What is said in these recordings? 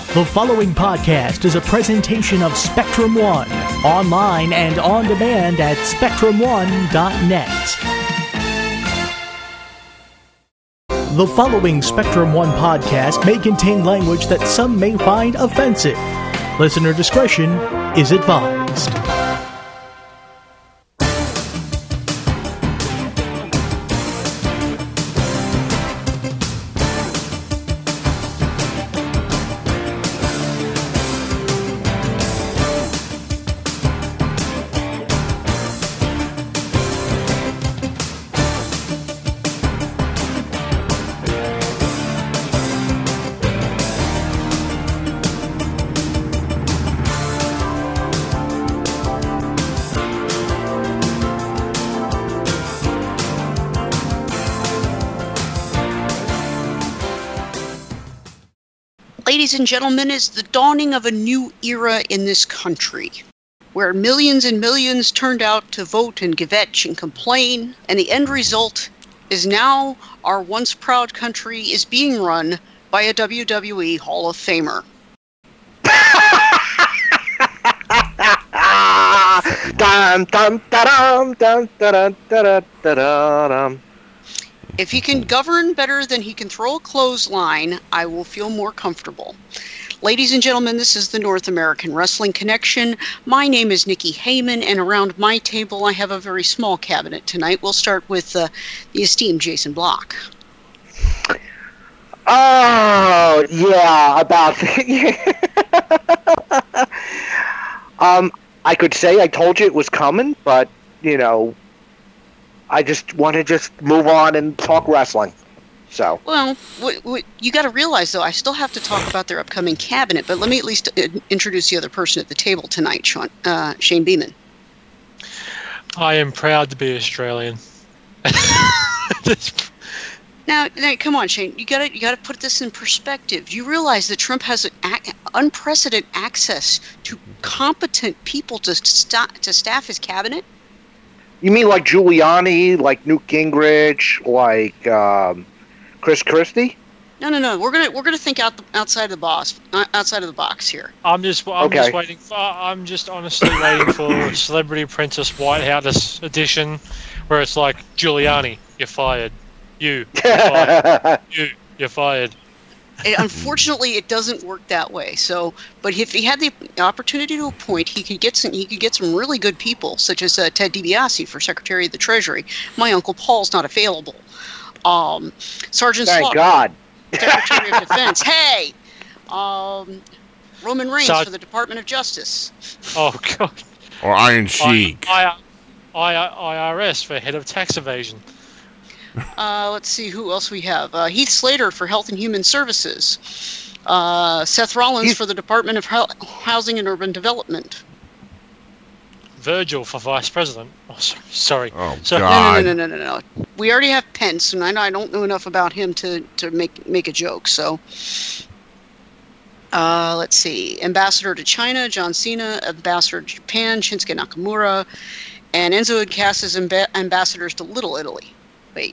The following podcast is a presentation of Spectrum One, online and on demand at SpectrumOne.net. The following Spectrum One podcast may contain language that some may find offensive. Listener discretion is advised. Ladies and gentlemen, it's the dawning of a new era in this country, where millions and millions turned out to vote and kvetch and complain, and the end result is now our once proud country is being run by a WWE Hall of Famer. Dum, dum, da-dum, dum, da-dum, da-dum, da-dum. If he can govern better than he can throw a clothesline, I will feel more comfortable. Ladies and gentlemen, this is the North American Wrestling Connection. My name is Nikki Heyman, and around my table I have a very small cabinet tonight. We'll start with the esteemed Jason Block. Oh, yeah, about... I could say I told you it was coming, but, you know... I just want to just move on and talk wrestling. So. Well, what you got to realize, though, I still have to talk about their upcoming cabinet, but let me at least introduce the other person at the table tonight, Shane Beeman. I am proud to be Australian. Now, come on, Shane. You got to put this in perspective. You realize that Trump has unprecedented access to competent people to staff his cabinet? You mean like Giuliani, like Newt Gingrich, like Chris Christie? No. We're gonna think outside of the box here. I'm just honestly waiting for Celebrity Apprentice White House edition, where it's like Giuliani, you're fired. You're fired. Unfortunately, it doesn't work that way. So, but if he had the opportunity to appoint, he could get some really good people, such as Ted DiBiase for Secretary of the Treasury. My Uncle Paul's not available. Sergeant Thank Slaughter, God. Secretary of Defense. Hey, Roman Reigns for the Department of Justice. Oh God. Or Iron Sheik. IRS for head of tax evasion. Let's see who else we have. Heath Slater for Health and Human Services. Seth Rollins for the Department of Housing and Urban Development. Virgil for Vice President. Oh, sorry. Oh, God. No. We already have Pence, and I don't know enough about him to make a joke. So, let's see. Ambassador to China, John Cena. Ambassador to Japan, Shinsuke Nakamura. And Enzo and Cass as ambassadors to Little Italy. Wait.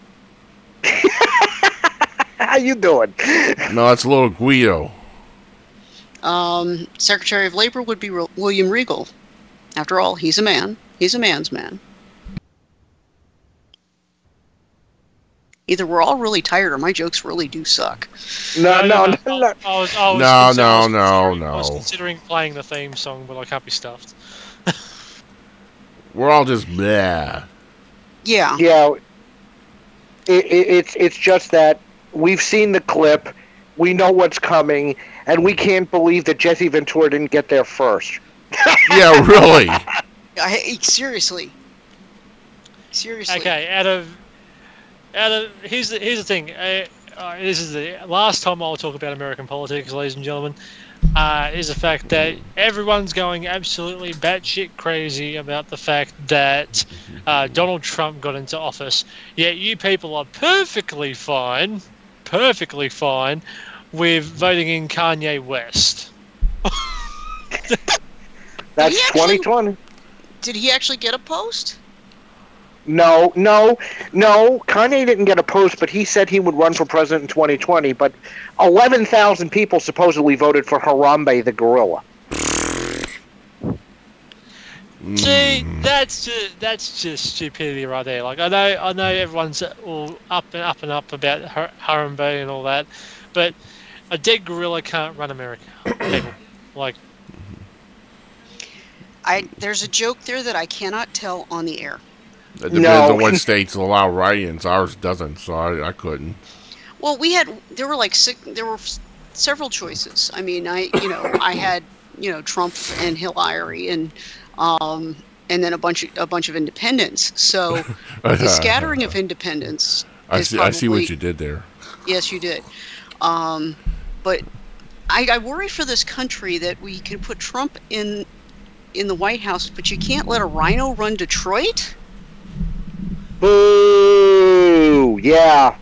How you doing? No, it's little Guido. Secretary of Labor would be William Regal. After all, he's a man. He's a man's man. Either we're all really tired or my jokes really do suck. No. I was considering playing the theme song, but I can't be stuffed. We're all just bleh. Yeah. Yeah. It's just that we've seen the clip, we know what's coming, and we can't believe that Jesse Ventura didn't get there first. Yeah, really. Seriously. Okay, out of here's the thing. This is the last time I'll talk about American politics, ladies and gentlemen. Is the fact that everyone's going absolutely batshit crazy about the fact that Donald Trump got into office. Yet you people are perfectly fine with voting in Kanye West. That's 2020. Did he actually get a post? No. Kanye didn't get a post, but he said he would run for president in 2020. But 11,000 people supposedly voted for Harambe the gorilla. See, that's just stupidity right there. Like I know everyone's all up about Harambe and all that, but a dead gorilla can't run America. People, like. There's a joke there that I cannot tell on the air. It depends on what states allow write-ins. Ours doesn't, so I couldn't. Well, there were several choices. I mean, I had Trump and Hillary and then a bunch of independents. So the scattering of independents. I see what you did there. Yes, you did. But I worry for this country that we can put Trump in the White House, but you can't let a rhino run Detroit? Boo! Yeah.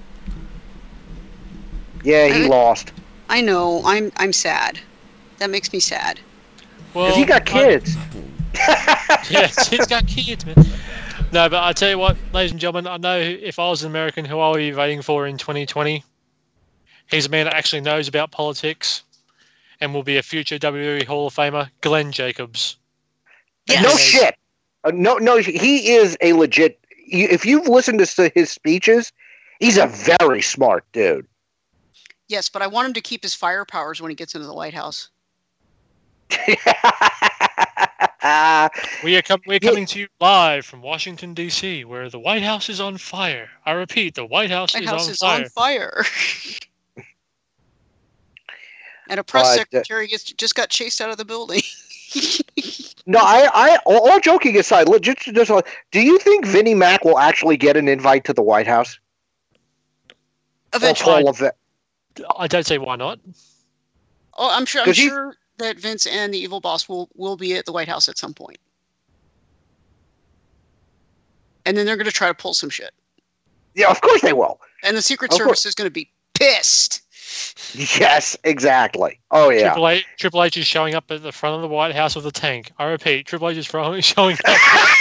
Yeah, he lost. I know. I'm sad. That makes me sad. Well, 'cause he got kids. Yes, he's got kids, man. No, but I tell you what, ladies and gentlemen, I know if I was an American, who I would be voting for in 2020. He's a man that actually knows about politics and will be a future WWE Hall of Famer, Glenn Jacobs. Yes. No shit. No, he is a legit. If you've listened to his speeches, he's a very smart dude. Yes, but I want him to keep his fire powers when he gets into the White House. We're coming to you live from Washington, D.C., where the White House is on fire. I repeat, the White House is on fire. And a press secretary just got chased out of the building. No, I all joking aside, legit. Do you think Vinnie Mac will actually get an invite to the White House? Eventually. I don't say why not. Oh, I'm sure that Vince and the evil boss will be at the White House at some point. And then they're going to try to pull some shit. Yeah, of course they will. And the Secret Service is going to be pissed. Yes, exactly. Oh, yeah. Triple H is showing up at the front of the White House with a tank. I repeat, Triple H is showing up.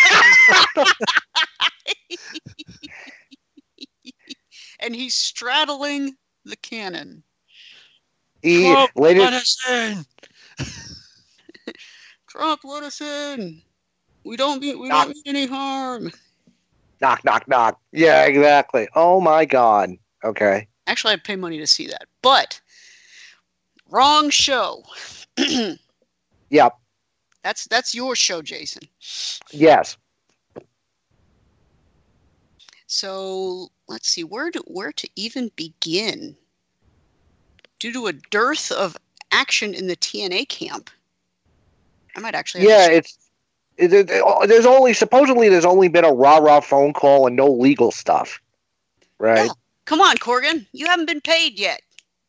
And he's straddling the cannon. Trump, let us in. Trump, let us in. We don't mean any harm. Knock, knock, knock. Yeah, exactly. Oh my God. Okay. Actually, I'd pay money to see that, but wrong show. Yep. That's your show, Jason. Yes. So let's see where to even begin. Due to a dearth of action in the TNA camp, I might actually. There's only been a rah-rah phone call and no legal stuff, right? Yeah. Come on, Corgan, you haven't been paid yet.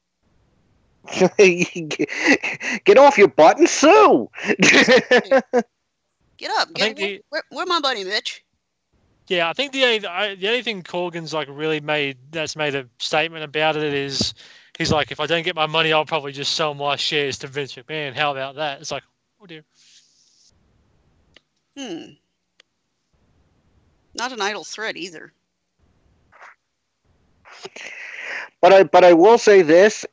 Get off your butt and sue. Get up. Where my buddy, Mitch? Yeah, I think the only thing Corgan's made a statement about it is he's like, if I don't get my money, I'll probably just sell my shares to Vince McMahon. How about that? It's like, oh dear. Not an idle threat either. But I will say this,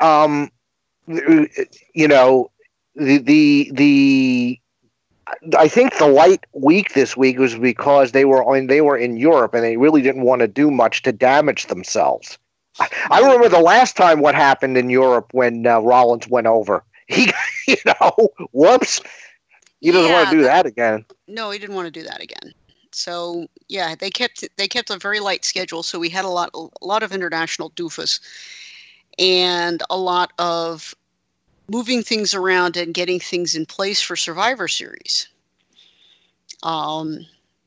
I think the light week this week was because they were in Europe and they really didn't want to do much to damage themselves. I remember the last time what happened in Europe when Rollins went over. He, whoops. He doesn't want to do that again. No, he didn't want to do that again. So yeah, they kept a very light schedule. So we had a lot of international doofus and a lot of moving things around and getting things in place for Survivor Series. The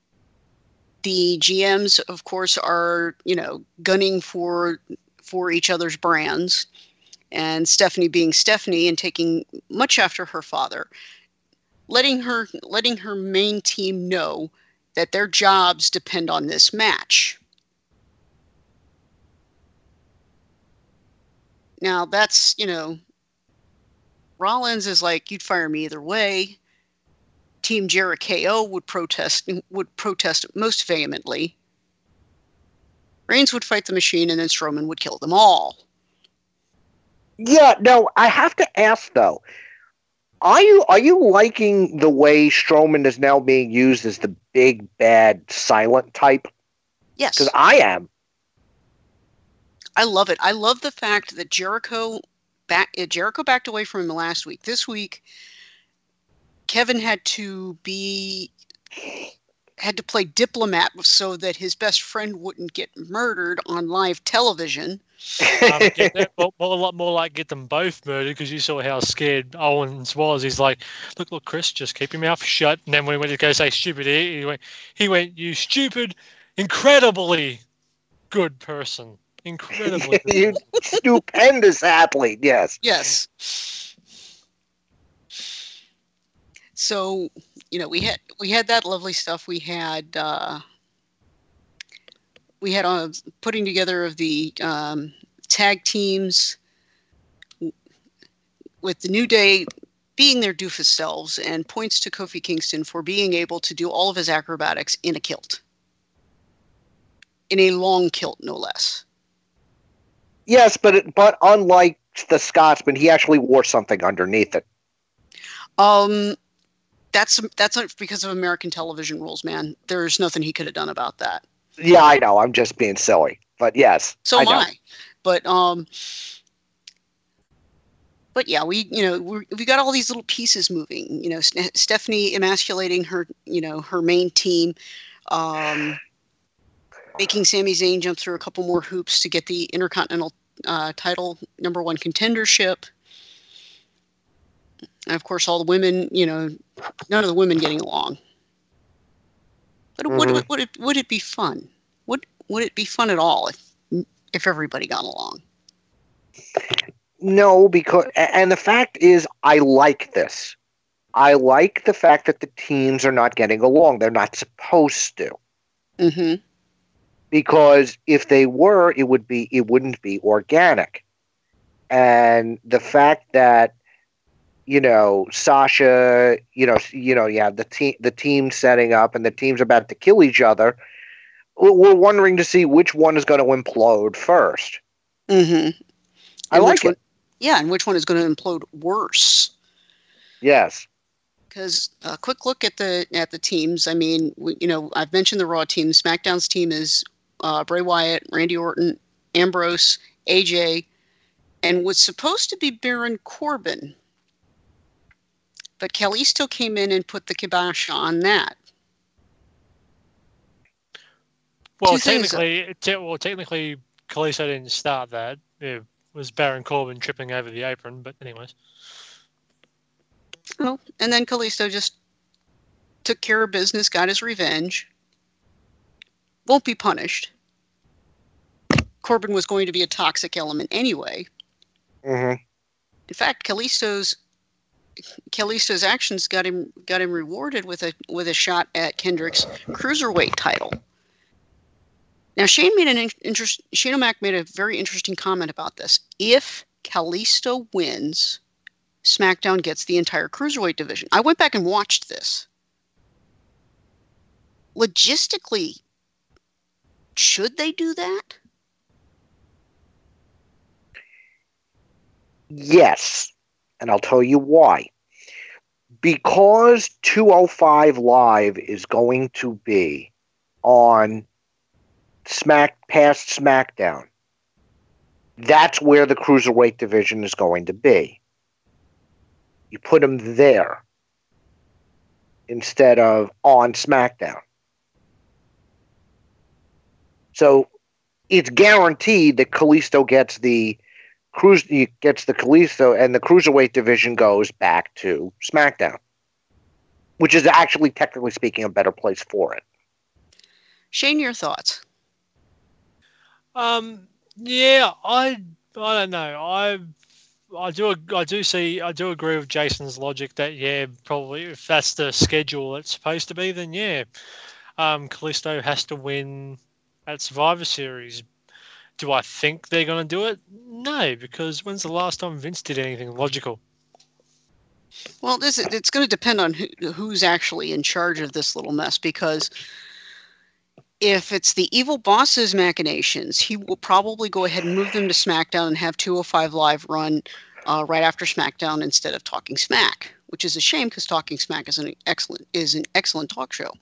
GMs, of course, are gunning for each other's brands, and Stephanie being Stephanie and taking much after her father, letting her main team know that their jobs depend on this match. Now that's, Rollins is like, you'd fire me either way. Team Jericho would protest most vehemently. Reigns would fight the Machine, and then Strowman would kill them all. Yeah, no, I have to ask though. Are you liking the way Strowman is now being used as the big bad silent type? Yes. Because I am. I love it. I love the fact that Jericho backed away from him last week. This week, Kevin had to play diplomat so that his best friend wouldn't get murdered on live television. More like get them both murdered, because you saw how scared Owens was. He's like, look, Chris, just keep your mouth shut. And then when he went to go say stupid, he went, you stupid, incredibly good person. Incredibly good You stupendous athlete, yes. Yes. So, we had that lovely stuff. We had putting together of the tag teams with the New Day being their doofus selves, and points to Kofi Kingston for being able to do all of his acrobatics in a kilt. In a long kilt, no less. Yes, but unlike the Scotsman, he actually wore something underneath it. That's because of American television rules, man. There's nothing he could have done about that. Yeah, I know. I'm just being silly, but yes. So am I. But yeah, we got all these little pieces moving. Stephanie emasculating her main team, making Sami Zayn jump through a couple more hoops to get the Intercontinental title #1 contendership. And of course, all the women, none of the women getting along. But would it be fun? Would it be fun at all if everybody got along? No, and the fact is, I like this. I like the fact that the teams are not getting along. They're not supposed to. Mm-hmm. Because if they were, it wouldn't be organic. And the fact that Sasha, you have the team setting up and the team's about to kill each other. We're wondering to see which one is going to implode first. Mm-hmm. I like it. Yeah, and which one is going to implode worse? Yes. Because a quick look at the teams. I mean, I've mentioned the Raw team. SmackDown's team is Bray Wyatt, Randy Orton, Ambrose, AJ, and was supposed to be Baron Corbin. But Kalisto came in and put the kibosh on that. Well, technically, Kalisto didn't start that. It was Baron Corbin tripping over the apron, but anyways. Oh, and then Kalisto just took care of business, got his revenge. Won't be punished. Corbin was going to be a toxic element anyway. Mm-hmm. In fact, Kalisto's actions got him rewarded with a shot at Kendrick's cruiserweight title. Now, Shane O'Mac made a very interesting comment about this. If Kalisto wins, SmackDown gets the entire cruiserweight division. I went back and watched this. Logistically, should they do that? Yes, and I'll tell you why. Because 205 Live is going to be on past SmackDown. That's where the cruiserweight division is going to be. You put them there instead of on SmackDown. So it's guaranteed that Kalisto gets the Kalisto, and the cruiserweight division goes back to SmackDown, which is actually, technically speaking, a better place for it. Shane, your thoughts? Yeah, I don't know. I do agree with Jason's logic that probably if that's the schedule it's supposed to be, then Kalisto has to win at Survivor Series. Do I think they're going to do it? No, because when's the last time Vince did anything logical? Well, it's going to depend on who's actually in charge of this little mess, because if it's the evil boss's machinations, he will probably go ahead and move them to SmackDown and have 205 Live run right after SmackDown instead of Talking Smack, which is a shame because Talking Smack is an excellent talk show.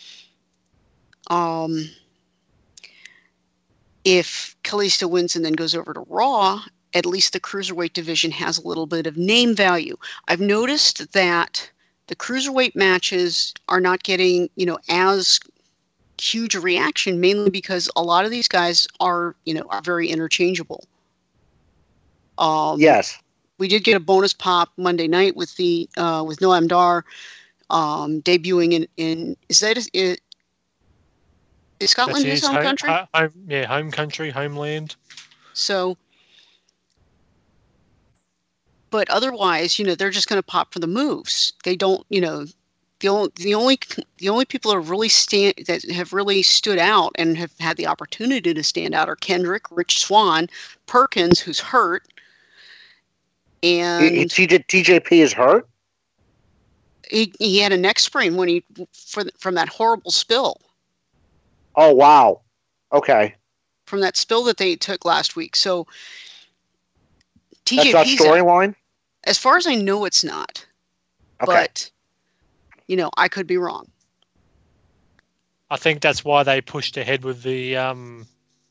If Kalisto wins and then goes over to Raw, at least the Cruiserweight division has a little bit of name value. I've noticed that the Cruiserweight matches are not getting, as huge a reaction, mainly because a lot of these guys are very interchangeable. Yes. We did get a bonus pop Monday night with Noam Dar debuting in is Scotland his home country? Home country, homeland. So, but otherwise, they're just going to pop for the moves. They don't, the only people that have really stood out and have had the opportunity to stand out are Kendrick, Rich Swann, Perkins, who's hurt, and TJP is hurt. He had a neck sprain from that horrible spill. Oh wow! Okay. From that spill that they took last week, so TJP's that's not storyline. As far as I know, it's not. Okay. But I could be wrong. I think that's why they pushed ahead with the whole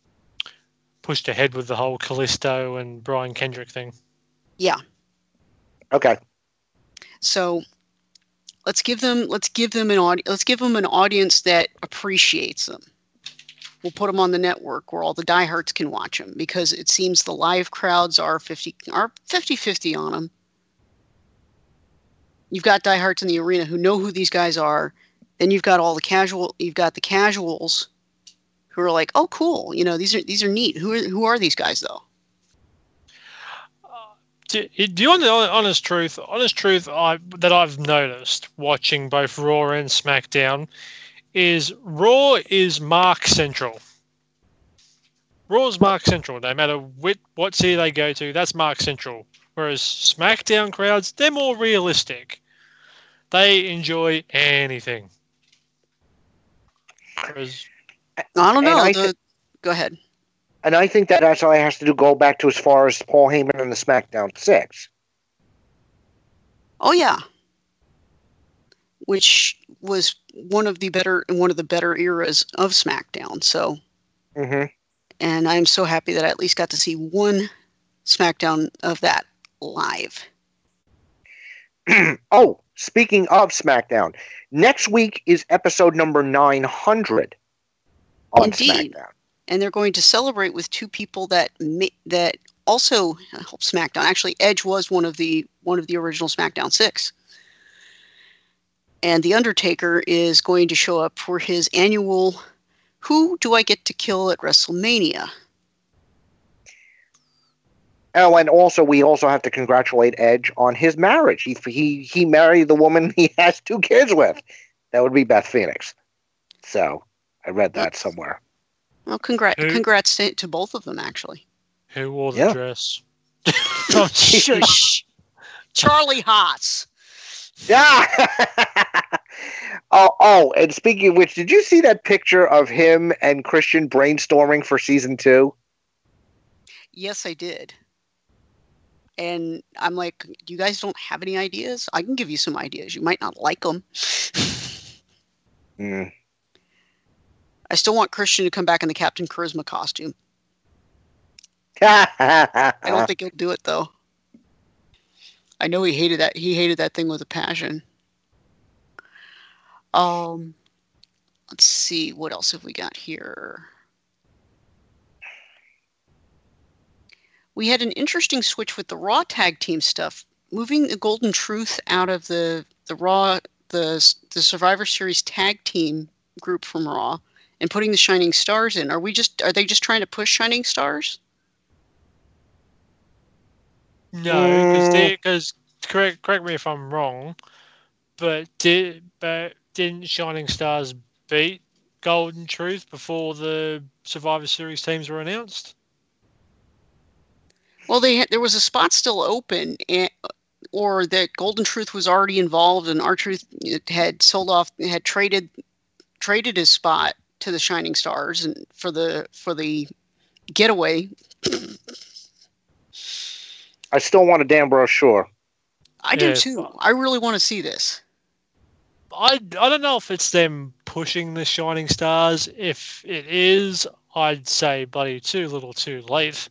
Kalisto and Brian Kendrick thing. Yeah. Okay. So let's give them an audience that appreciates them. We'll put them on the network where all the diehards can watch them, because it seems the live crowds are 50-50 on them. You've got diehards in the arena who know who these guys are. Then you've got the casuals who are like, "Oh, cool! These are neat. Who are these guys though?" Do you want the honest truth that I've noticed watching both Raw and SmackDown is Raw is Mark Central. Raw's Mark Central. No matter what city they go to, that's Mark Central. Whereas SmackDown crowds, they're more realistic. They enjoy anything. Whereas, I don't know. Go ahead. And I think that actually has to go back to as far as Paul Heyman and the SmackDown 6. Oh yeah. Which was one of the better eras of SmackDown. So. Mm-hmm. And I'm so happy that I at least got to see one SmackDown of that live. Oh, speaking of SmackDown, next week is episode number 900 on Indeed. SmackDown. And they're going to celebrate with two people that also helped SmackDown. Actually, Edge was one of the original SmackDown 6. And The Undertaker is going to show up for his annual Who Do I Get to Kill at WrestleMania? Oh, and also we also have to congratulate Edge on his marriage. He married the woman he has 2 kids with. That would be Beth Phoenix. So I read that somewhere. Well, congrats to both of them, actually. Who wore the dress? Charlie Haas. Yeah. Oh, and speaking of which, did you see that picture of him and Christian brainstorming for season 2? Yes, I did. And I'm like, you guys don't have any ideas? I can give you some ideas. You might not like them. I still want Christian to come back in the Captain Charisma costume. I don't think he'll do it, though. I know he hated that. He hated that thing with a passion. Let's see. What else have we got here? We had an interesting switch with the Raw tag team stuff, moving the Golden Truth out of the Raw, the Survivor Series tag team group from Raw, and putting the Shining Stars in. Are they just trying to push Shining Stars? No, because correct me if I'm wrong, but didn't Shining Stars beat Golden Truth before the Survivor Series teams were announced? Well, there was a spot still open, or that Golden Truth was already involved and R-Truth had traded his spot to the Shining Stars and for the getaway. I still want a damn brochure. I do too. I really want to see this. I don't know if it's them pushing the Shining Stars. If it is, I'd say bloody too little too late.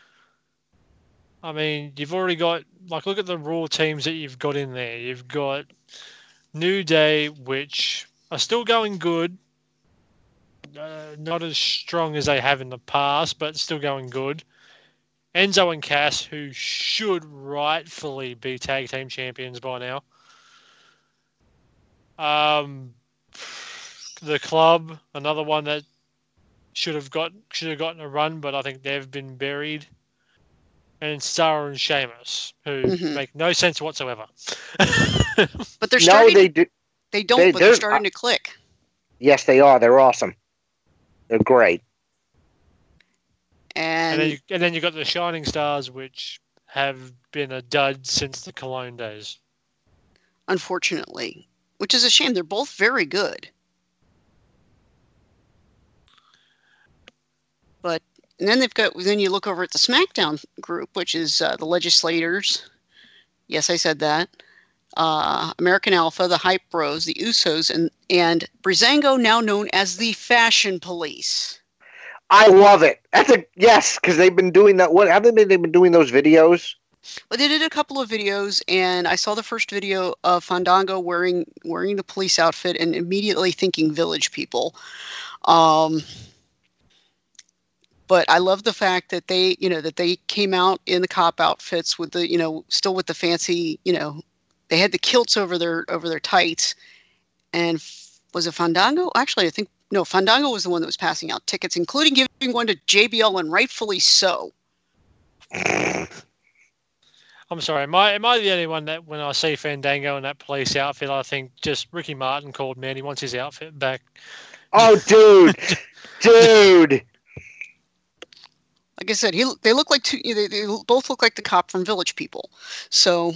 I mean, you've already got, like, look at the Raw teams that you've got in there. You've got New Day, which are still going good. Not as strong as they have in the past, but still going good. Enzo and Cass, who should rightfully be tag team champions by now. The Club, another one that should have gotten a run, but I think they've been buried. And Sarah and Sheamus, who make no sense whatsoever. But they're starting. No, they do. They don't, but they're starting to click. Yes, they are. They're awesome. They're great. And then you got the Shining Stars, which have been a dud since the Cologne days. Unfortunately, which is a shame. They're both very good. But and then you look over at the SmackDown group, which is the Legislators. Yes, I said that. American Alpha, the Hype Bros, the Usos, and Breezango, now known as the Fashion Police. I love it. Yes, because they've been doing that. What haven't they been doing those videos? Well, they did a couple of videos, and I saw the first video of Fandango wearing the police outfit, and immediately thinking Village People. But I love the fact that they came out in the cop outfits with the, still with the fancy, they had the kilts over their tights. And was it Fandango? Actually, I think, no, Fandango was the one that was passing out tickets, including giving one to JBL, and rightfully so. I'm sorry, am I the only one that when I see Fandango in that police outfit, I think just Ricky Martin called, man, he wants his outfit back. Oh, dude. Dude. Like I said, they look like they both look like the cop from Village People. So,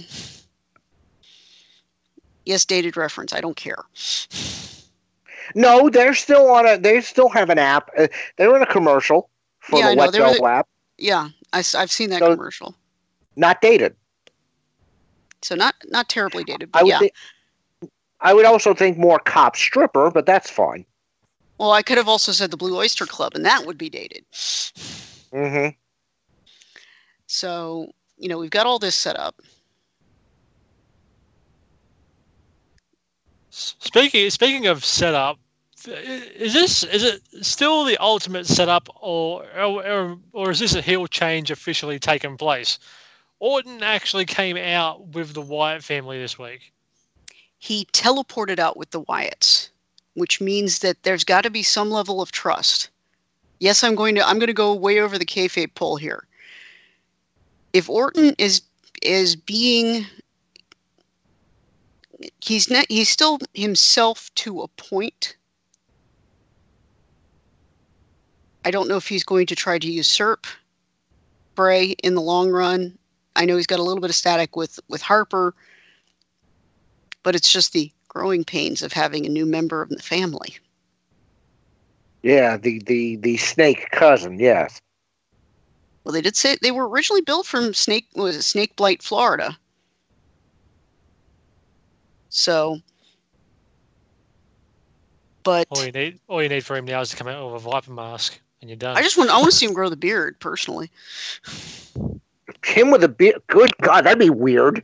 yes, dated reference. I don't care. No, they're still they still have an app. They're in a commercial for the Wet Delp app. Yeah, I've seen that commercial. Not dated. So not terribly dated, but I would also think more cop stripper, but that's fine. Well, I could have also said the Blue Oyster Club, and that would be dated. Mm-hmm. So, we've got all this set up. Speaking of setup, is it still the ultimate setup, or is this a heel change officially taken place? Orton actually came out with the Wyatt family this week. He teleported out with the Wyatts, which means that there's got to be some level of trust. Yes, I'm going to go way over the kayfabe pole here. If Orton is being, he's still himself to a point. I don't know if he's going to try to usurp Bray in the long run. I know he's got a little bit of static with Harper, but it's just the growing pains of having a new member of the family. Yeah, the snake cousin, yes. Well, they did say they were originally built from Snake Blight, Florida. So, but all you need for him now is to come out with a Viper mask, and you're done. I want to see him grow the beard, personally. Him with a beard? Good God, that'd be weird.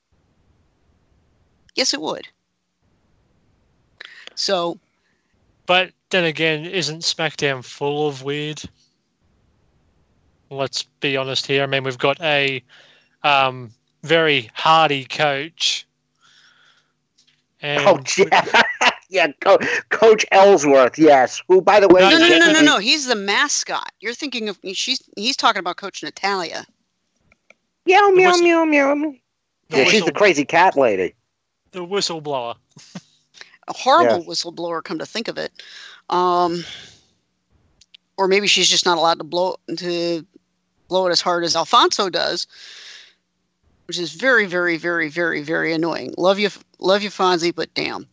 Yes, it would. So, but then again, isn't SmackDown full of weird? Let's be honest here. I mean, we've got a very hardy coach. And yeah, Coach Ellsworth, yes. Who, by the way, no. He's the mascot. You're thinking of he's talking about Coach Natalia. Meow, meow, meow, meow. Yeah, she's the crazy cat lady. The whistleblower. A horrible whistleblower, come to think of it. Or maybe she's just not allowed to blow it as hard as Alfonso does. which is very, very, very, very, very annoying. Love you, Fonzie, but damn.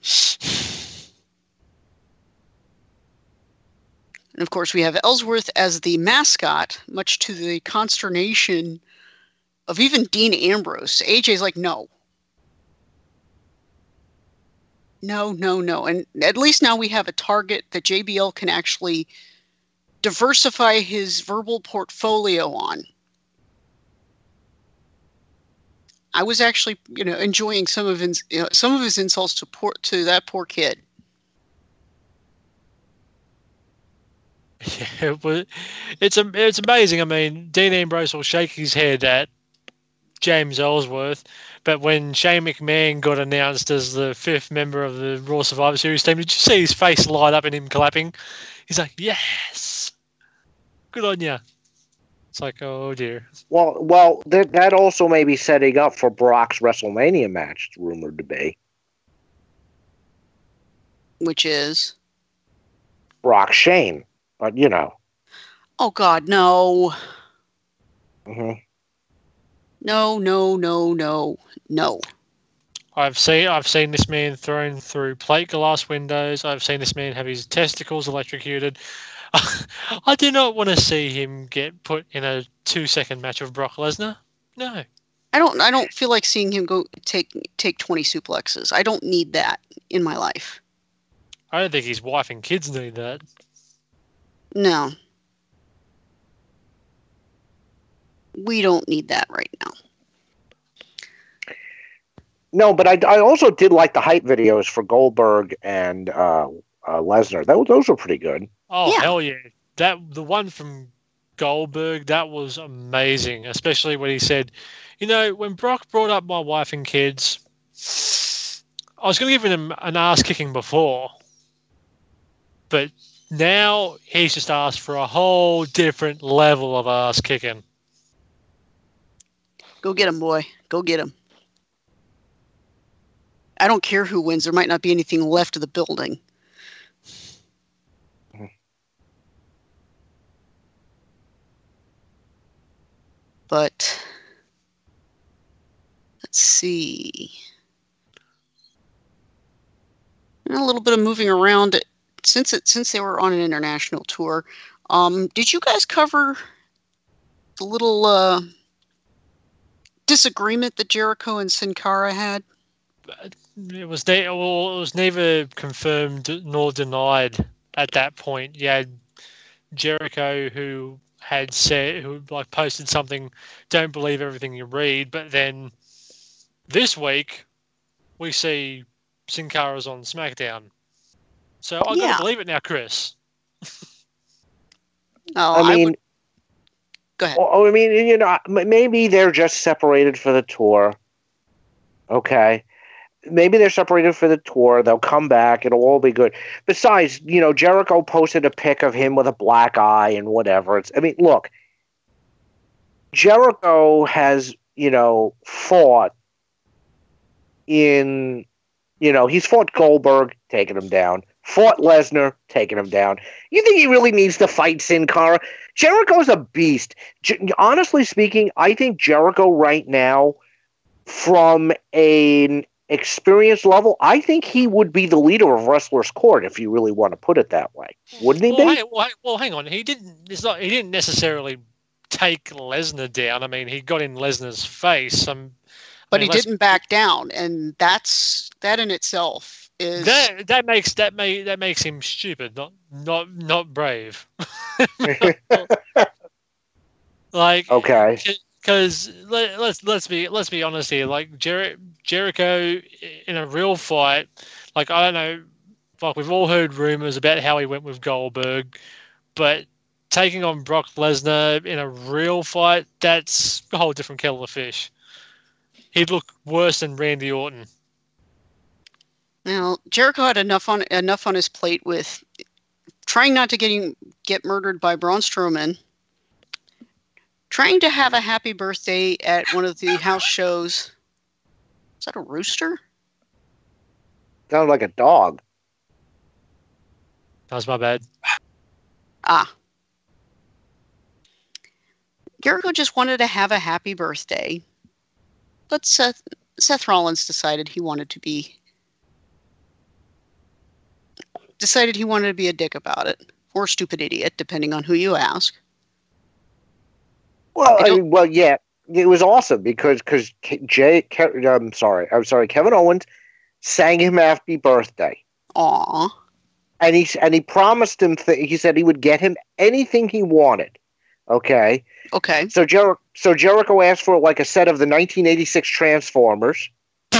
And of course, we have Ellsworth as the mascot, much to the consternation of even Dean Ambrose. AJ's like, no. No, no, no. And at least now we have a target that JBL can actually diversify his verbal portfolio on. I was actually, enjoying some of his insults to that poor kid. Yeah, it's amazing. I mean, Dean Ambrose will shake his head at James Ellsworth, but when Shane McMahon got announced as the 5th member of the Raw Survivor Series team, did you see his face light up and him clapping? He's like, yes, good on ya. It's like, oh dear. Well, that also may be setting up for Brock's WrestleMania match, rumored to be. Which is? Brock Shane. But, Oh, God, no. Mm-hmm. No. I've seen this man thrown through plate glass windows. I've seen this man have his testicles electrocuted. I do not want to see him get put in a 2-second match with Brock Lesnar. No. I don't feel like seeing him go take 20 suplexes. I don't need that in my life. I don't think his wife and kids need that. No. We don't need that right now. No, but I also did like the hype videos for Goldberg and Lesnar. Those were pretty good. Oh, yeah. Hell yeah. The one from Goldberg, that was amazing, especially when he said, when Brock brought up my wife and kids, I was going to give him an ass kicking before, but now he's just asked for a whole different level of ass kicking. Go get him, boy. Go get him. I don't care who wins. There might not be anything left of the building. But let's see. And a little bit of moving around since they were on an international tour. Did you guys cover the little disagreement that Jericho and Sin Cara had? It was neither confirmed nor denied at that point. You had Jericho who posted something, don't believe everything you read, but then this week we see Sin Cara's on SmackDown. So I've got to believe it now, Chris. Oh, go ahead. Well, I mean, maybe they're just separated for the tour. Okay. Maybe they're separated for the tour. They'll come back. It'll all be good. Besides, Jericho posted a pic of him with a black eye and whatever. Look, Jericho has, fought in, he's fought Goldberg, taking him down. Fought Lesnar, taking him down. You think he really needs to fight Sin Cara? Jericho's a beast. Honestly speaking, I think Jericho right now, from an experience level, I think he would be the leader of Wrestler's Court, if you really want to put it that way. Wouldn't he be? Well, hang on. He didn't necessarily take Lesnar down. I mean, he got in Lesnar's face. But he didn't back down, and that in itself is that makes him stupid, not brave. Like, okay, because let's be honest here. Like Jericho in a real fight, like, I don't know, like, we've all heard rumors about how he went with Goldberg, but taking on Brock Lesnar in a real fight, that's a whole different kettle of fish. He'd look worse than Randy Orton. Now, Jericho had enough on his plate with trying not to get murdered by Braun Strowman, trying to have a happy birthday at one of the house shows. Is that a rooster? Sounded like a dog. That was my bad. Jericho just wanted to have a happy birthday. But Seth Rollins decided he wanted to be a dick about it, or a stupid idiot, depending on who you ask. Well, yeah, it was awesome because Kevin Owens sang him happy birthday. Aww. And he promised him. He said he would get him anything he wanted. Okay. Okay. So Jericho asked for like a set of the 1986 Transformers,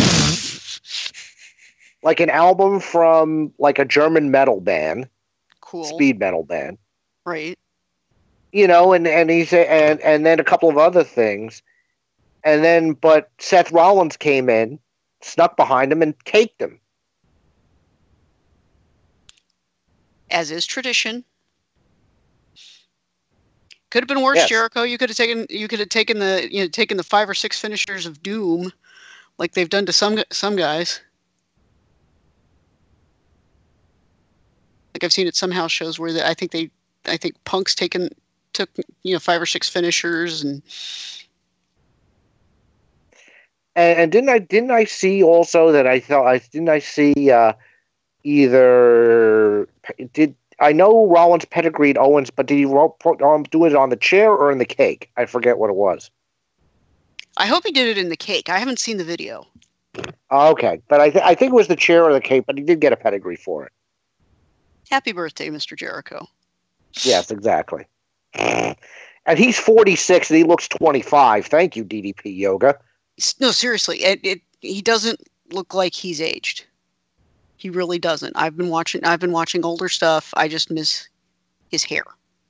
like an album from like a German metal band, Cool. speed metal band, Right. and he said, and then a couple of other things, but Seth Rollins came in, snuck behind him, and caked him. As is tradition. Could have been worse, Yes. Jericho. You could have taken the 5 or 6 finishers of Doom, like they've done to some guys. Like I've seen at some house shows where I think Punk's took 5 or 6 finishers And didn't I see also that I know Rollins pedigreed Owens, but did he do it on the chair or in the cake? I forget what it was. I hope he did it in the cake. I haven't seen the video. Okay, but I think it was the chair or the cake, but he did get a pedigree for it. Happy birthday, Mr. Jericho. Yes, exactly. And he's 46 and he looks 25. Thank you, DDP Yoga. No, seriously, he doesn't look like he's aged. He really doesn't. I've been watching older stuff. I just miss his hair.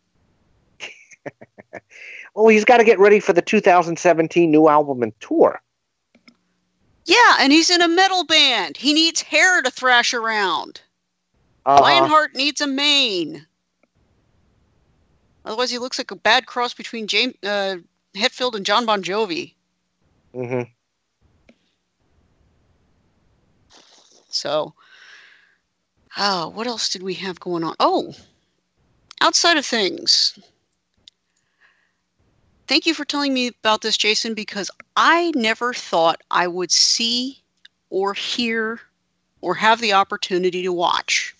Well, he's got to get ready for the 2017 new album and tour. Yeah, and he's in a metal band. He needs hair to thrash around. Uh-huh. Lionheart needs a mane. Otherwise, he looks like a bad cross between James Hetfield and John Bon Jovi. Mm-hmm. So, what else did we have going on? Oh, outside of things. Thank you for telling me about this, Jason, because I never thought I would see or hear or have the opportunity to watch.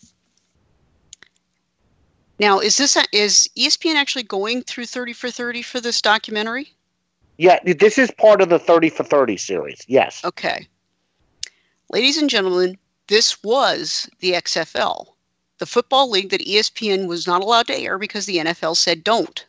Now, is ESPN actually going through 30 for 30 for this documentary? Yeah, this is part of the 30 for 30 series. Yes. Okay. Ladies and gentlemen, this was the XFL, the football league that ESPN was not allowed to air because the NFL said don't.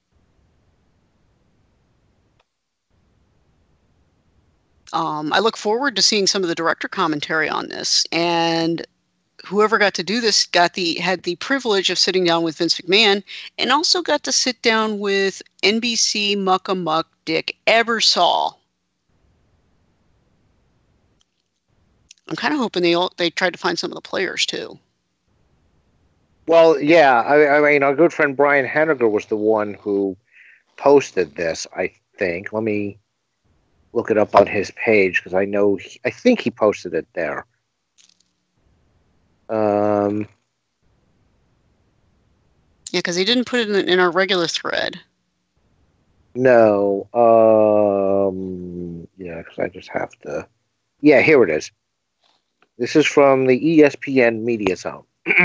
I look forward to seeing some of the director commentary on this, and whoever got to do this had the privilege of sitting down with Vince McMahon, and also got to sit down with NBC muck-a-muck Dick Ebersol. I'm kind of hoping they tried to find some of the players too. Well, yeah. I mean, our good friend Brian Henniger was the one who posted this, I think. Let me look it up on his page because I think he posted it there. Yeah, because he didn't put it in our regular thread. No. Yeah, because I just have to. Yeah, here it is. This is from the ESPN Media Zone.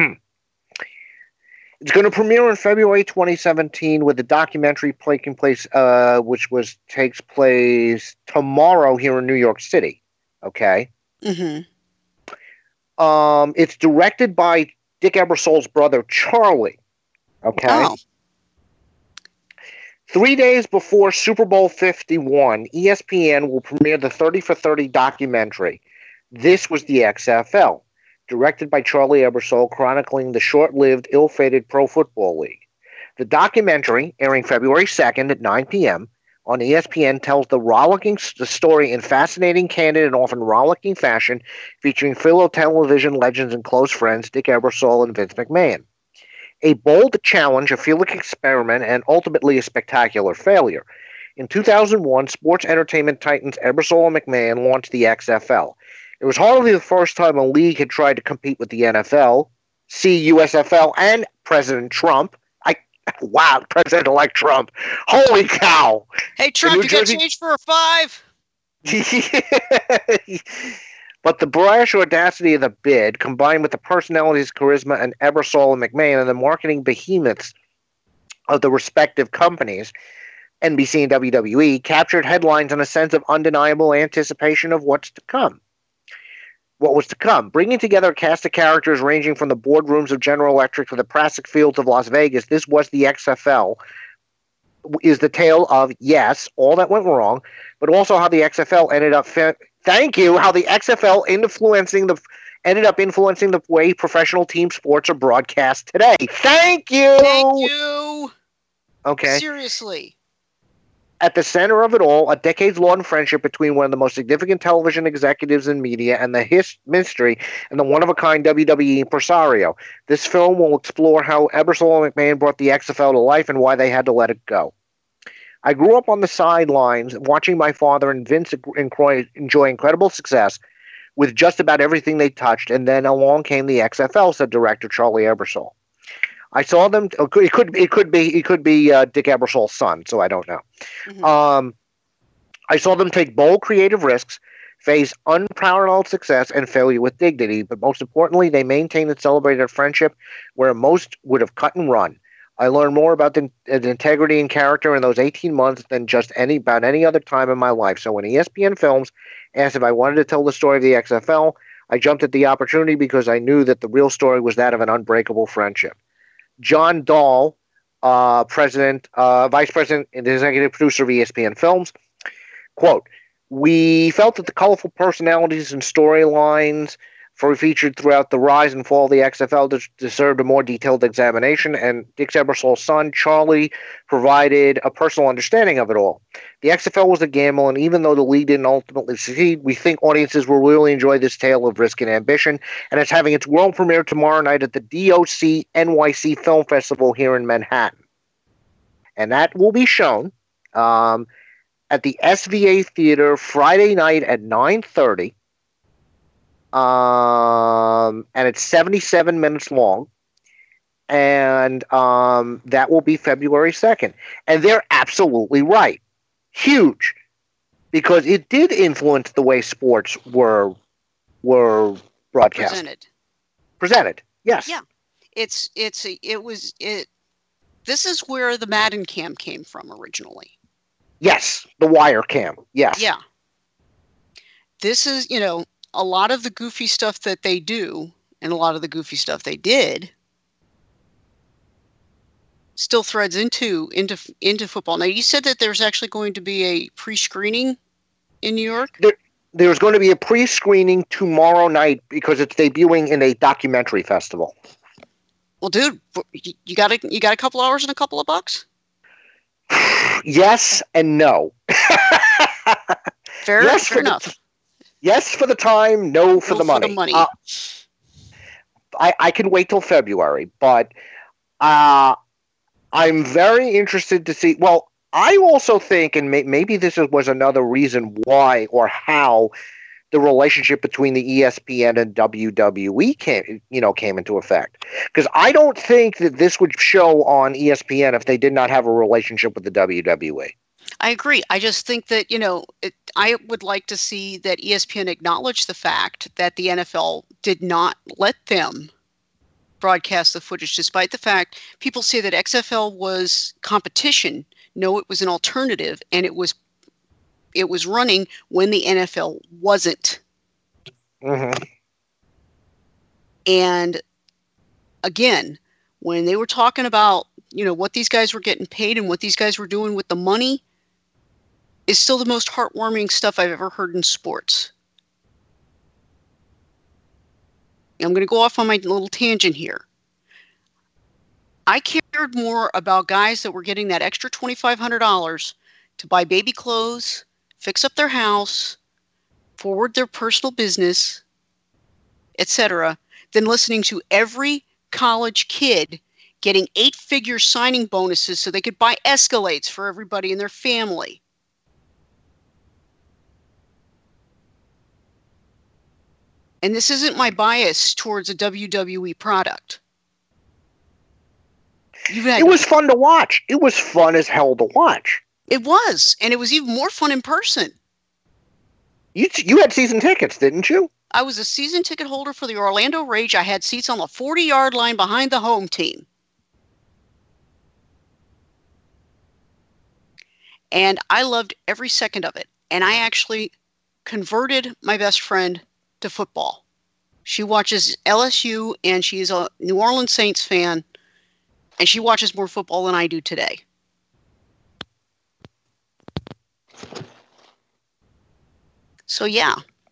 It's going to premiere in February 2017 with the documentary taking place, takes place tomorrow here in New York City. Okay. Mm-hmm. It's directed by Dick Ebersol's brother Charlie. Okay. Oh. 3 days before Super Bowl 51, ESPN will premiere the 30 for 30 documentary. This was the XFL, directed by Charlie Ebersol, chronicling the short-lived, ill-fated Pro Football League. The documentary, airing February 2nd at 9 p.m. on ESPN, tells the story in fascinating, candid, and often rollicking fashion, featuring fellow television legends and close friends Dick Ebersol and Vince McMahon. A bold challenge, a field experiment, and ultimately a spectacular failure. In 2001, sports entertainment titans Ebersol and McMahon launched the XFL. It was hardly the first time a league had tried to compete with the NFL, see USFL, and President Trump. Wow, President-elect Trump. Holy cow. Hey, Trump, you got change for a 5? But the brash audacity of the bid, combined with the personalities, charisma, and Ebersol and McMahon and the marketing behemoths of the respective companies, NBC and WWE, captured headlines in a sense of undeniable anticipation of what's to come. What was to come, bringing together a cast of characters ranging from the boardrooms of General Electric to the practice fields of Las Vegas. This was the XFL, is the tale of, yes, all that went wrong, but also how the XFL ended up. How the XFL ended up influencing the way professional team sports are broadcast today. Thank you. Thank you. Okay. Seriously. At the center of it all, a decades-long friendship between one of the most significant television executives in media and the mystery and the one-of-a-kind WWE impresario. This film will explore how Ebersol and McMahon brought the XFL to life and why they had to let it go. I grew up on the sidelines watching my father and Vince enjoy incredible success with just about everything they touched, and then along came the XFL, said director Charlie Ebersol. I saw them. It could be Dick Ebersol's son, so I don't know. Mm-hmm. I saw them take bold, creative risks, face unparalleled success, and failure with dignity. But most importantly, they maintained and celebrated a friendship where most would have cut and run. I learned more about the integrity and character in those 18 months than just any other time in my life. So when ESPN Films asked if I wanted to tell the story of the XFL, I jumped at the opportunity because I knew that the real story was that of an unbreakable friendship. John Dahl, vice president and executive producer of ESPN Films, quote, "We felt that the colorful personalities and storylines featured throughout the rise and fall of the XFL deserved a more detailed examination, and Dick Ebersol's son, Charlie, provided a personal understanding of it all. The XFL was a gamble, and even though the league didn't ultimately succeed, we think audiences will really enjoy this tale of risk and ambition, and it's having its world premiere tomorrow night at the DOC NYC Film Festival here in Manhattan. And that will be shown at the SVA Theater Friday night at 9:30. And it's 77 minutes long, and that will be February 2nd. And they're absolutely right. Huge, because it did influence the way sports were broadcast. Presented. Yes. Yeah. This is where the Madden cam came from originally. Yes, the wire cam. Yes. Yeah. This is, a lot of the goofy stuff that they do and a lot of the goofy stuff they did still threads into football. Now, you said that there's actually going to be a pre-screening in New York? There's going to be a pre-screening tomorrow night because it's debuting in a documentary festival. Well, dude, you got a couple hours and a couple of bucks? Yes and no. Fair enough. Yes for the time, no for the money. I can wait till February, but I'm very interested to see. Well, I also think, and maybe this was another reason why or how the relationship between the ESPN and WWE came into effect. Because I don't think that this would show on ESPN if they did not have a relationship with the WWE. I agree. I just think that, I would like to see that ESPN acknowledge the fact that the NFL did not let them broadcast the footage, despite the fact people say that XFL was competition. No, it was an alternative, and it was running when the NFL wasn't. Mm-hmm. And again, when they were talking about, what these guys were getting paid and what these guys were doing with the money, is still the most heartwarming stuff I've ever heard in sports. I'm going to go off on my little tangent here. I cared more about guys that were getting that extra $2,500 to buy baby clothes, fix up their house, forward their personal business, etc., than listening to every college kid getting 8-figure signing bonuses so they could buy Escalades for everybody in their family. And this isn't my bias towards a WWE product. It was fun to watch. It was fun as hell to watch. It was. And it was even more fun in person. You had season tickets, didn't you? I was a season ticket holder for the Orlando Rage. I had seats on the 40-yard line behind the home team. And I loved every second of it. And I actually converted my best friend to football. She watches LSU, and she's a New Orleans Saints fan, and she watches more football than I do today. So, yeah.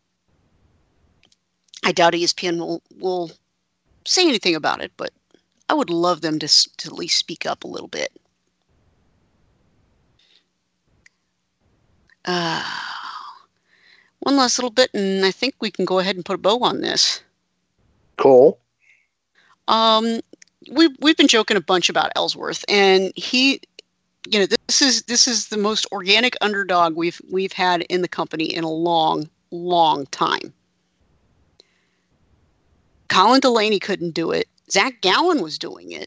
I doubt ESPN will say anything about it, but I would love them to at least speak up a little bit. One last little bit, and I think we can go ahead and put a bow on this. Cool. We've been joking a bunch about Ellsworth, and he, this is the most organic underdog we've had in the company in a long, long time. Colin Delaney couldn't do it. Zach Gowen was doing it.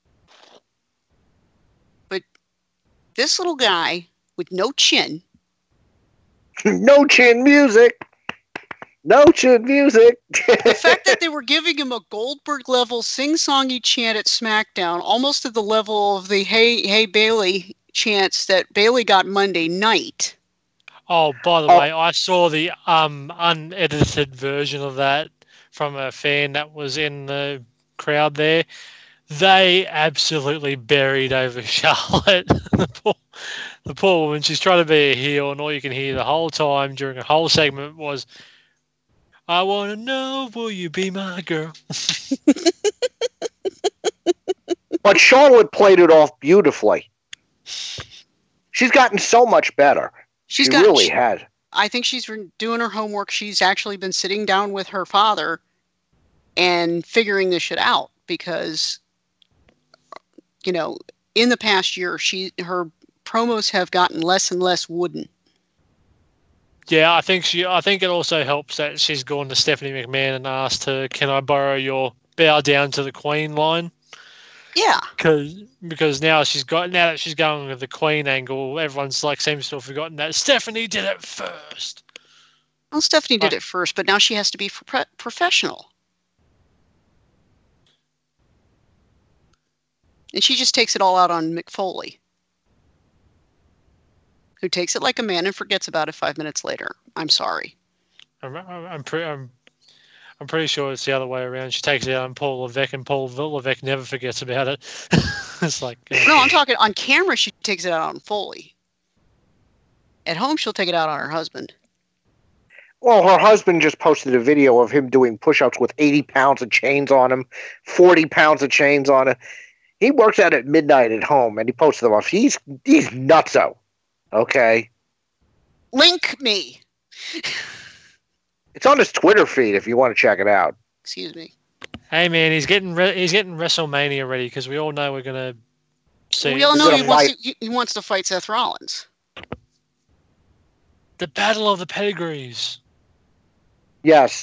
But this little guy with no chin. No chin music. No chin music. The fact that they were giving him a Goldberg level sing-songy chant at SmackDown, almost at the level of the Hey Bailey chants that Bailey got Monday night. Oh, by the way, I saw the unedited version of that from a fan that was in the crowd there. They absolutely buried over Charlotte. The poor woman, she's trying to be a heel, and all you can hear the whole time during a whole segment was, I want to know, will you be my girl? But Charlotte played it off beautifully. She's gotten so much better. She really has. I think she's doing her homework. She's actually been sitting down with her father and figuring this shit out because, in the past year, her promos have gotten less and less wooden. Yeah, I think it also helps that she's gone to Stephanie McMahon and asked her, "Can I borrow your bow down to the Queen line?" Yeah, because now that she's going with the Queen angle, everyone's seems to have forgotten that Stephanie did it first. Well, Stephanie did it first, but now she has to be professional, and she just takes it all out on Mick Foley, who takes it like a man and forgets about it 5 minutes later. I'm sorry. I'm pretty sure it's the other way around. She takes it out on Paul Levesque, and Paul Levesque never forgets about it. It's like no, I'm talking on camera. She takes it out on Foley. At home, she'll take it out on her husband. Well, her husband just posted a video of him doing push-ups with 80 pounds of chains on him, 40 pounds of chains on him. He works out at midnight at home, and he posted them off. He's nutso. Okay. Link me. It's on his Twitter feed if you want to check it out. Excuse me. Hey man, he's getting WrestleMania ready because we all know we're gonna see. We all know he wants to fight Seth Rollins. The Battle of the Pedigrees. Yes.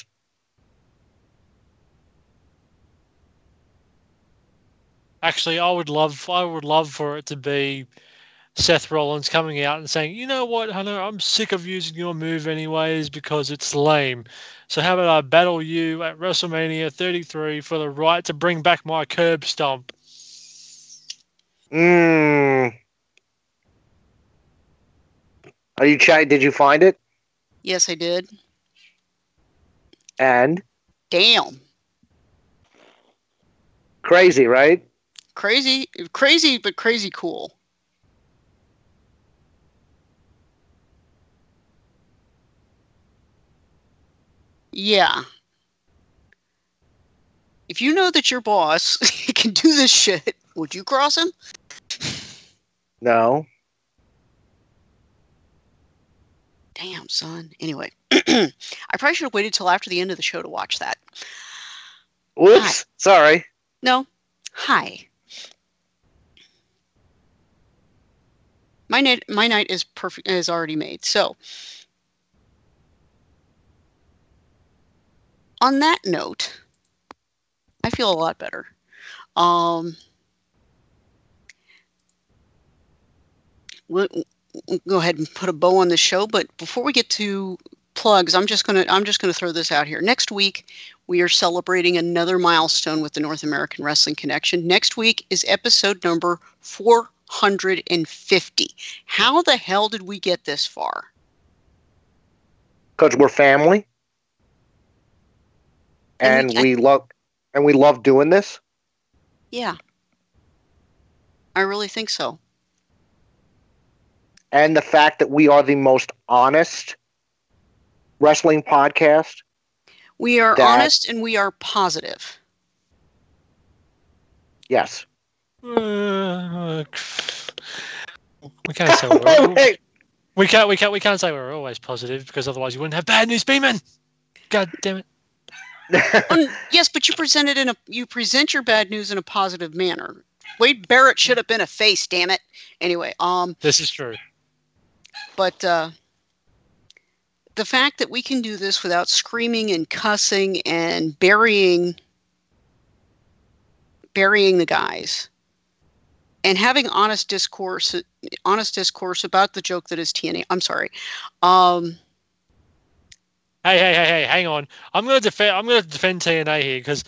Actually, I would love for it to be Seth Rollins coming out and saying, "You know what, Hunter? I'm sick of using your move anyways because it's lame. So how about I battle you at WrestleMania 33 for the right to bring back my curb stomp?" Are you Did you find it? Yes, I did. And? Damn. Crazy, right? Crazy, but crazy cool. Yeah. If you know that your boss can do this shit, would you cross him? No. Damn, son. Anyway, I probably should have waited till after the end of the show to watch that. Whoops. Hi. Sorry. No. Hi. My night is perfect. Is already made. So, on that note, I feel a lot better. We'll go ahead and put a bow on the show, but before we get to plugs, I'm just gonna throw this out here. Next week, we are celebrating another milestone with the North American Wrestling Connection. Next week is episode number 450. How the hell did we get this far? Because we're family, and we love doing this. Yeah, I really think so. And the fact that we are the most honest wrestling podcast. We are honest and we are positive. Yes. We can't say we can't say we're always positive, because otherwise you wouldn't have Bad News Beeman. God damn it. Yes, but you present your bad news in a positive manner. Wade Barrett should have been a face, damn it. Anyway, this is true. But the fact that we can do this without screaming and cussing and burying the guys, and having honest discourse about the joke that is TNA. I'm sorry. Hey, hang on. I'm gonna defend TNA here, because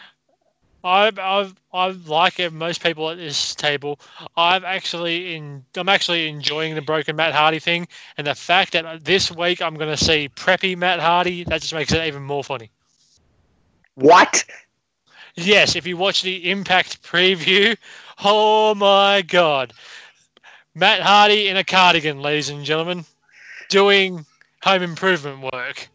I like it, most people at this table. I'm actually enjoying the broken Matt Hardy thing, and the fact that this week I'm going to see preppy Matt Hardy, that just makes it even more funny. What? Yes, if you watch the Impact preview, oh my God, Matt Hardy in a cardigan, ladies and gentlemen, doing home improvement work.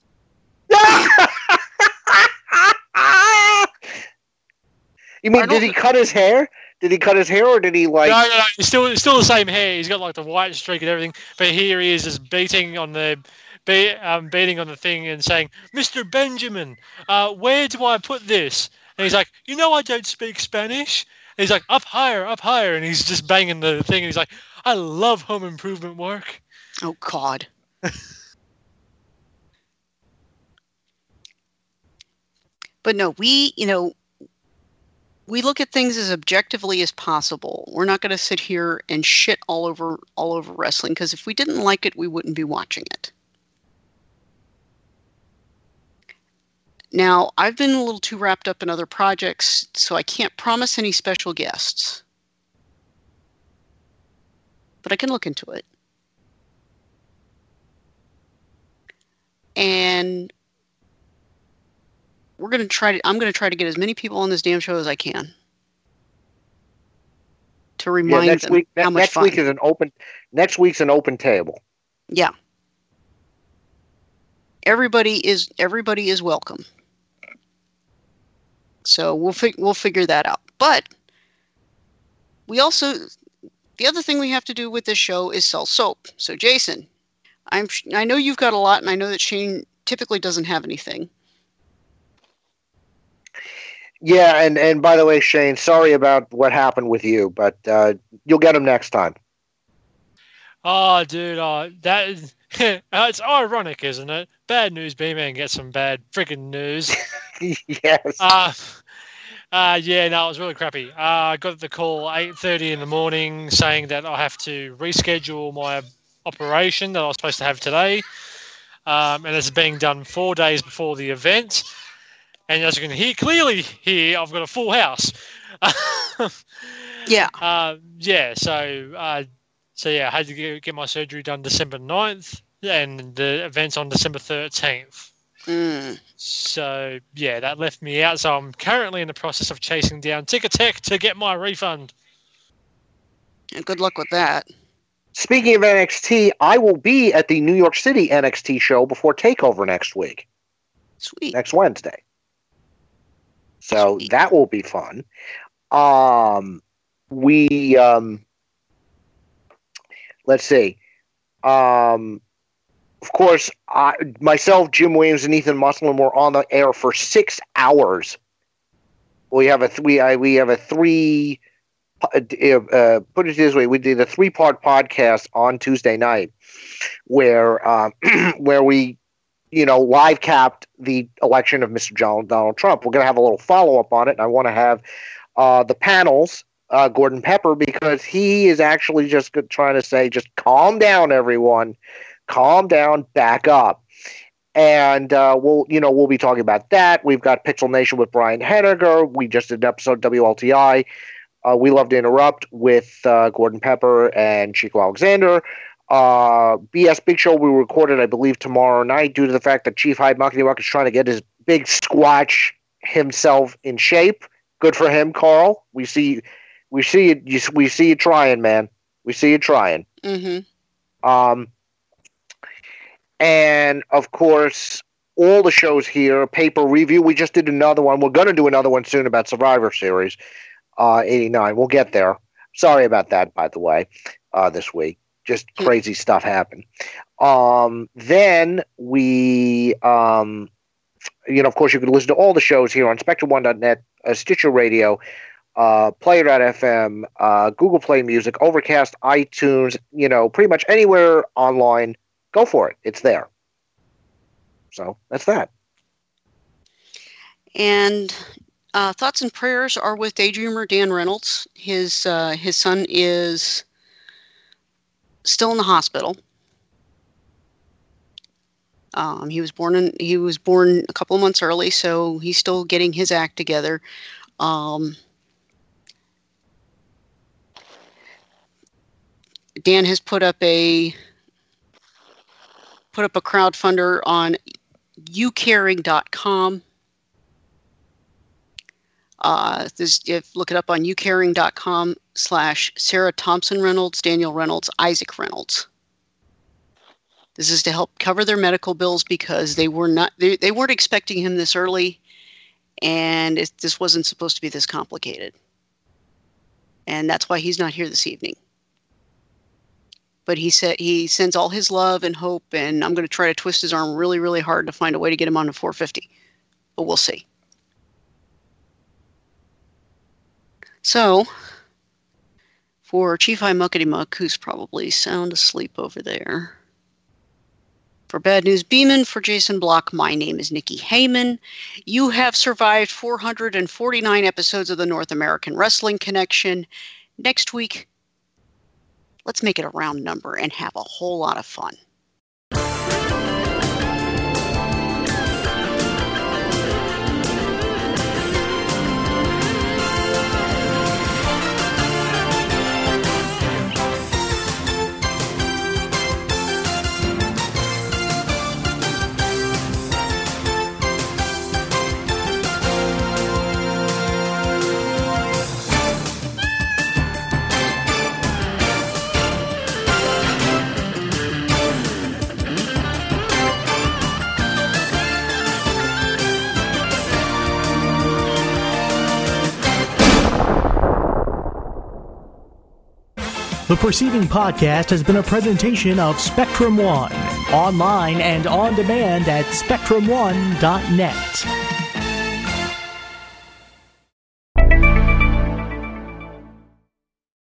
You mean, did he cut his hair? Did he cut his hair, or did he like? No. It's still the same hair. He's got like the white streak and everything. But here he is just beating on the thing and saying, "Mr. Benjamin, where do I put this?" And he's like, I don't speak Spanish. And he's like, up higher, and he's just banging the thing. And he's like, I love home improvement work. Oh God. But no, we look at things as objectively as possible. We're not going to sit here and shit all over wrestling, because if we didn't like it, we wouldn't be watching it. Now, I've been a little too wrapped up in other projects, so I can't promise any special guests. But I can look into it. And I'm going to try to get as many people on this damn show as I can. To remind them how much fun. Next week's an open table. Yeah. Everybody is welcome. So we'll figure that out. But the other thing we have to do with this show is sell soap. So Jason, I know you've got a lot, and I know that Shane typically doesn't have anything. Yeah, and by the way, Shane, sorry about what happened with you, but you'll get them next time. Oh, dude, that is, it's ironic, isn't it? Bad News B-Man gets some bad freaking news. Yes. Yeah, no, it was really crappy. I got the call 8:30 in the morning saying that I have to reschedule my operation that I was supposed to have today, and it's being done 4 days before the event. And as you can clearly hear, I've got a full house. Yeah. So I had to get my surgery done December 9th, and the event's on December 13th. So, yeah, that left me out. So I'm currently in the process of chasing down Ticketek to get my refund. And good luck with that. Speaking of NXT, I will be at the New York City NXT show before TakeOver next week. Sweet. Next Wednesday. So Sweet. That will be fun. Let's see. Of course, myself, Jim Williams, and Ethan Musselman were on the air for 6 hours. We have a three. Put it this way: we did a 3-part podcast on Tuesday night, where we, live capped the election of Mr. Donald Trump. We're going to have a little follow up on it, and I want to have the panels. Gordon Pepper, because he is actually just trying to say, just calm down, everyone. Calm down, back up. And we'll be talking about that. We've got Pixel Nation with Brian Henniger. We just did an episode of WLTI. We Love to Interrupt with Gordon Pepper and Chico Alexander. BS Big Show we recorded, I believe, tomorrow night due to the fact that Chief Hyde Muckety Muck is trying to get his big squatch himself in shape. Good for him, Carl. We see you trying, man. We see you trying. Mm-hmm. And of course, all the shows here, Paper Review. We just did another one. We're going to do another one soon about Survivor Series 89. We'll get there. Sorry about that, by the way, this week. Just crazy stuff happened. Then we, of course, you can listen to all the shows here on Spectrum1.net, Stitcher Radio, Player.fm, Google Play Music, Overcast, iTunes, pretty much anywhere online. Go for it. It's there. So that's that. And thoughts and prayers are with daydreamer Dan Reynolds. His son is still in the hospital. He was born a couple of months early, so he's still getting his act together. Dan has put up a crowdfunder on youcaring.com. Look it up on youcaring.com/Sarah Thompson Reynolds, Daniel Reynolds, Isaac Reynolds. This is to help cover their medical bills because they weren't expecting him this early, and this wasn't supposed to be this complicated. And that's why he's not here this evening. But he said he sends all his love and hope, and I'm going to try to twist his arm really, really hard to find a way to get him on to 450. But we'll see. So, for Chief High Muckety Muck, who's probably sound asleep over there. For Bad News Beeman, for Jason Block, my name is Nikki Heyman. You have survived 449 episodes of the North American Wrestling Connection. Next week, let's make it a round number and have a whole lot of fun. The preceding podcast has been a presentation of Spectrum One, online and on demand at spectrum1.net.